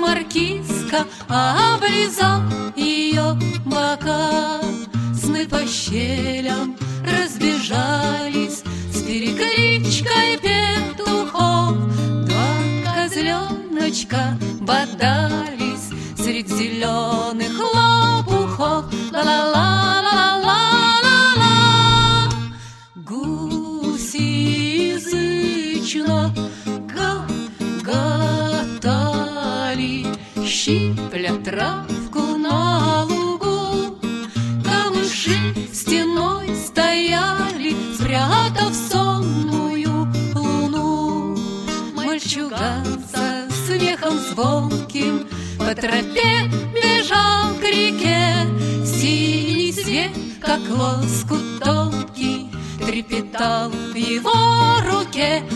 маркизка облизал ее бока. Сны по щелям разбежались с перекличкой петухов. Два козленочка бодались средь зеленых лопухов. Ла-ла-ла-ла-ла-ла-ла. Гуси язычно гоготали, щипля травку на лугу. Камыши стеной стояли, спрятав сонную луну. Мальчуган со смехом звонким по тропе бежал к реке. Синий свет, как лоскут тонкий, трепетал в его руке.